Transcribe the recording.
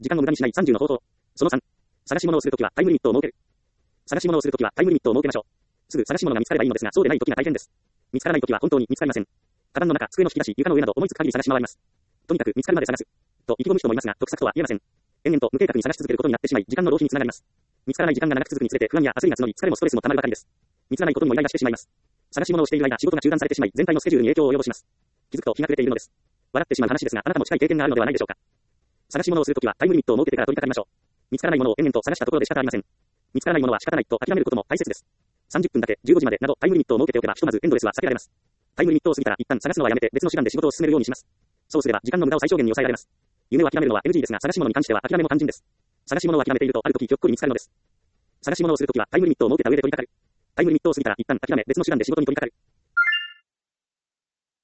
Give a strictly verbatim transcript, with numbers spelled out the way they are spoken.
時間を無駄にしないさんじゅうの方法。そのさん。探し物をするときはタイムリミットを設ける。探し物をするときはタイムリミットを設けましょう。すぐ探し物が見つかればいいのですが、そうでないときが大変です。見つからないときは本当に見つかりません。カバンの中、机の引き出し、床の上など思いつく限り探し回ります。とにかく見つかるまで探す。と意気込む人もいますが、得策とは言えません。延々と無計画に探し続けることになってしまい、時間の浪費につながります。見つからない時間が長く続くにつれて不安や焦りが募り、疲れもストレスもたまるばかりです。見つからないことにもイライラしてしまいます。探し物をしている間、仕事が中断されてしまい、全体のスケジュールに影響を及ぼします。気づくと日が暮れているのです。笑ってしまう話ですが、あなたも近い経験があるのではないでしょうか。探し物をするときはタイムリミットを設けてから取り掛かりましょう。見つからないものを延々と探したところで仕方ありません。見つからないものは仕方ないと諦めることも大切です。さんじゅっぷんだけ、じゅうごじまでなどタイムリミットを設けておけば、ひとまずエンドレスは避けられます。タイムリミットを過ぎたら一旦探すのはやめて別の手段で仕事を進めるようにします。そうすれば時間の無駄を最小限に抑えられます。夢を諦めるのは エヌジー ですが、探し物に関しては諦めも肝心です。探し物を諦めているとある時ひょっこり見つかるのです。探し物をするときはタイムリミットを設けた上で取り掛かる。タイムリミットを過ぎたら一旦諦め別の手段で仕事に取り掛かる。